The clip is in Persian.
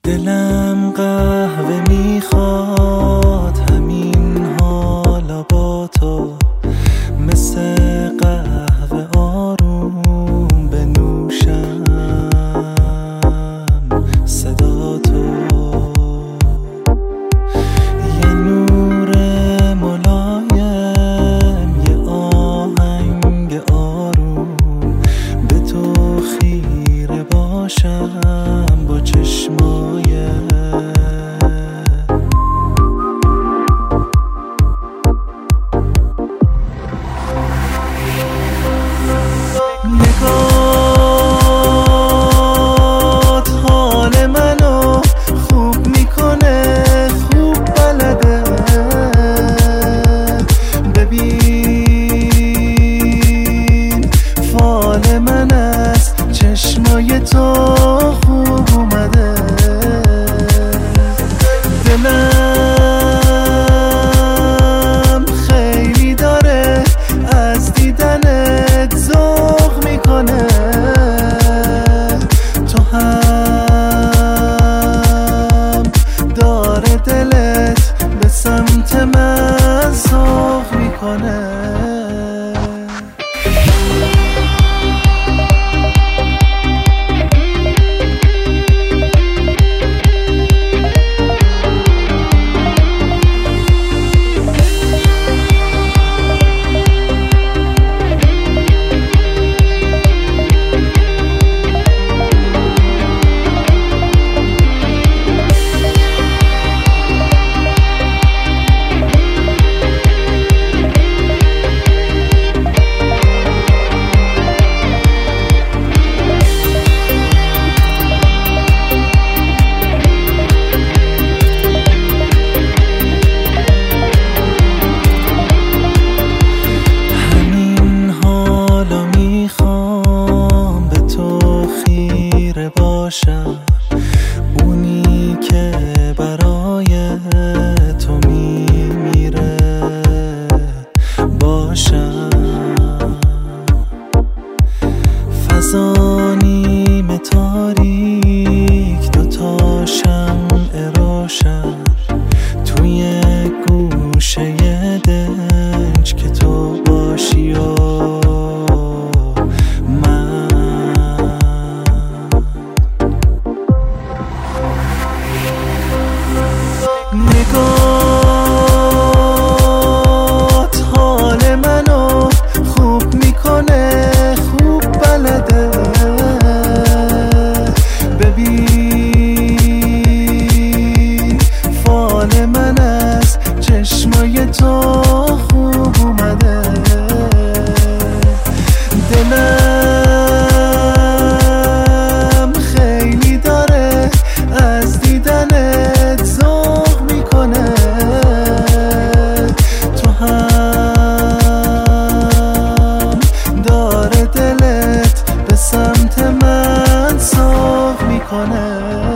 دلم قهوه میخواد، همین حالا با تو مثل قهوه آروم بنوشم صدا تو. یه نور ملایم، یه آهنگ آروم، به تو خیره باشم با چشمای نگات حال منو خوب میکنه، خوب بلده. ببین فال من از چشمای تو خوب اومده. دلم خیلی داره از دیدنت ذوق میکنه، تو هم داره دلت به سمت من ذوق میکنه. اونی که برای تو میمیره باشم. فضا نیمه تاریک، دوتا شمع روشن توی گوشه دنج که تو باشی و نگات حال منو خوب میکنه، خوب بلده. ببین فال من از چشمای تو خوب اومده. دلم خیلی داره از دیدنت ذوق میکنه، تو هم داره دلت به سمت من ذوق میکنه.